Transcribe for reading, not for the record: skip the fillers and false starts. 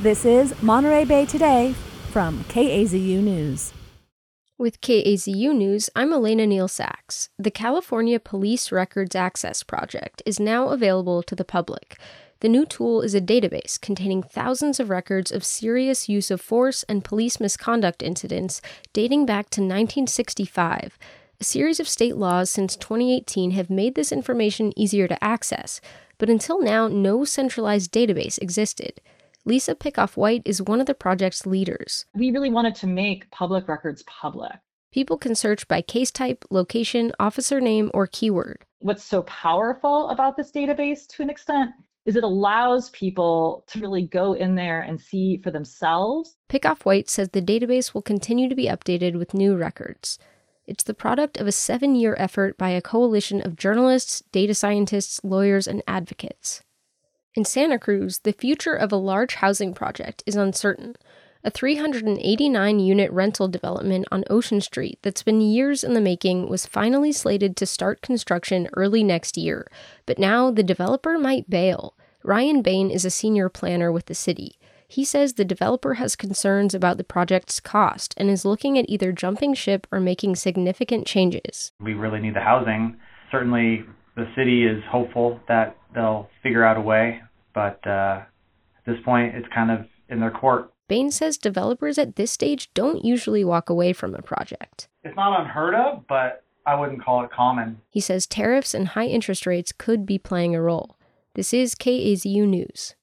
This is Monterey Bay Today from KAZU News. With KAZU News, I'm Elena Neal Sachs. The California Police Records Access Project is now available to the public. The new tool is a database containing thousands of records of serious use of force and police misconduct incidents dating back to 1965. A series of state laws since 2018 have made this information easier to access, but until now, no centralized database existed. Lisa Pickoff-White is one of the project's leaders. We really wanted to make public records public. People can search by case type, location, officer name, or keyword. What's so powerful about this database, to an extent, is it allows people to really go in there and see for themselves. Pickoff-White says the database will continue to be updated with new records. It's the product of a 7-year effort by a coalition of journalists, data scientists, lawyers, and advocates. In Santa Cruz, the future of a large housing project is uncertain. A 389-unit rental development on Ocean Street that's been years in the making was finally slated to start construction early next year, but now the developer might bail. Ryan Bain is a senior planner with the city. He says the developer has concerns about the project's cost and is looking at either jumping ship or making significant changes. We really need the housing. Certainly, the city is hopeful that they'll figure out a way, but at this point, it's kind of in their court. Bain says developers at this stage don't usually walk away from a project. It's not unheard of, but I wouldn't call it common. He says tariffs and high interest rates could be playing a role. This is KAZU News.